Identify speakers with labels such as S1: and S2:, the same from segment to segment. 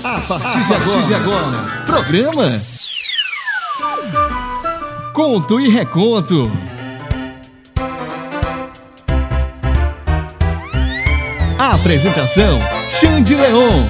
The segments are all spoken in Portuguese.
S1: A partir de agora, programa Conto e Reconto. A apresentação, Xande Leon.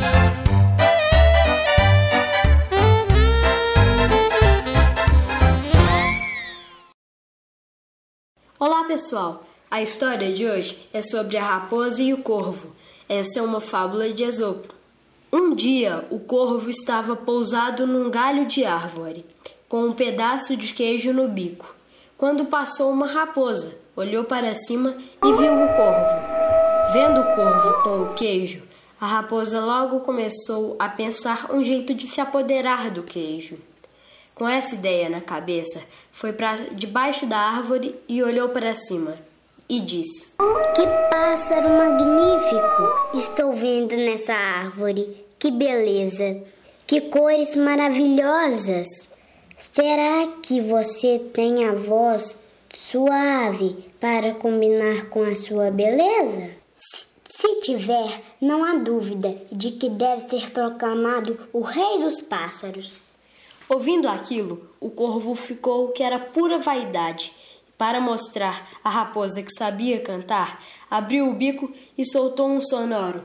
S2: Olá pessoal, a história de hoje é sobre a raposa e o corvo. Essa é uma fábula de Esopo. Um dia, o corvo estava pousado num galho de árvore, com um pedaço de queijo no bico, quando passou uma raposa, olhou para cima e viu o corvo. Vendo o corvo com o queijo, a raposa logo começou a pensar um jeito de se apoderar do queijo. Com essa ideia na cabeça, foi para debaixo da árvore e olhou para cima e disse:
S3: "Que pássaro magnífico estou vendo nessa árvore! Que beleza! Que cores maravilhosas! Será que você tem a voz suave para combinar com a sua beleza? Se tiver, não há dúvida de que deve ser proclamado o rei dos pássaros."
S2: Ouvindo aquilo, o corvo ficou que era pura vaidade. Para mostrar à raposa que sabia cantar, abriu o bico e soltou um sonoro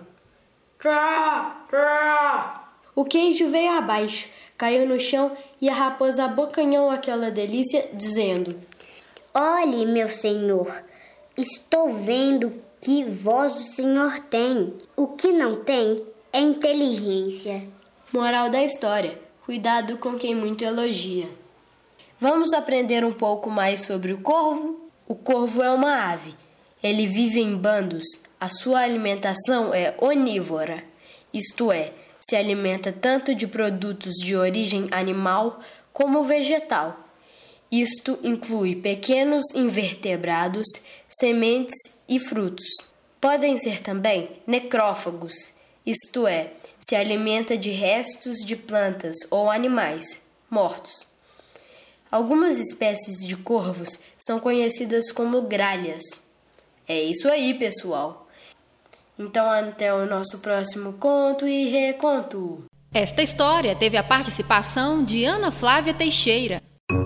S2: "trá, trá". O queijo veio abaixo, caiu no chão e a raposa abocanhou aquela delícia, dizendo:
S3: "Olhe, meu senhor, estou vendo que voz o senhor tem. O que não tem é inteligência."
S2: Moral da história: cuidado com quem muito elogia. Vamos aprender um pouco mais sobre o corvo? O corvo é uma ave. Ele vive em bandos. A sua alimentação é onívora, isto é, se alimenta tanto de produtos de origem animal como vegetal. Isto inclui pequenos invertebrados, sementes e frutos. Podem ser também necrófagos, isto é, se alimenta de restos de plantas ou animais mortos. Algumas espécies de corvos são conhecidas como gralhas. É isso aí, pessoal. Então, até o nosso próximo Conto e Reconto.
S4: Esta história teve a participação de Ana Flávia Teixeira.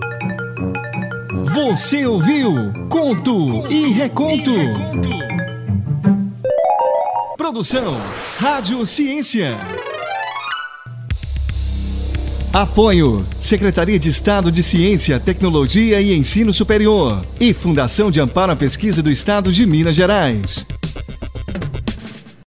S1: Você ouviu Conto e Reconto. Produção Rádio Ciência. Apoio Secretaria de Estado de Ciência, Tecnologia e Ensino Superior e Fundação de Amparo à Pesquisa do Estado de Minas Gerais.